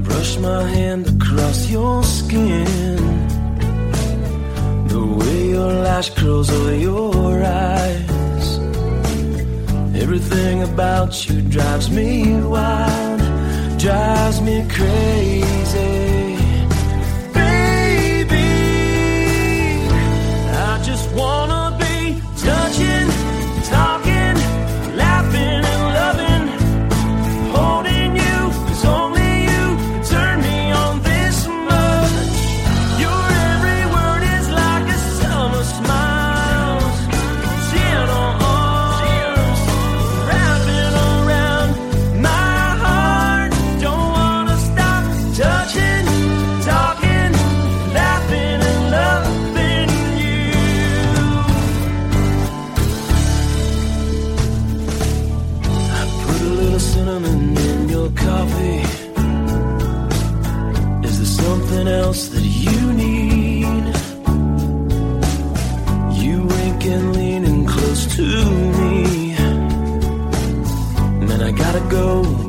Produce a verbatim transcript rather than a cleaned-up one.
brush my hand across your skin, the way your lash curls over your eyes. Everything about you drives me wild, drives me crazy. Baby, I just wanna be touching, talking, laughing and loving, holding you, 'cause only you can turn me on this much. Your every word is like a summer smile, gentle arms wrapping around my heart. Don't wanna stop touching, talking, laughing and loving you. I put a little cinnamon in your coffee. Is there something else that you need? You winking, leaning close to me. Man, I gotta go.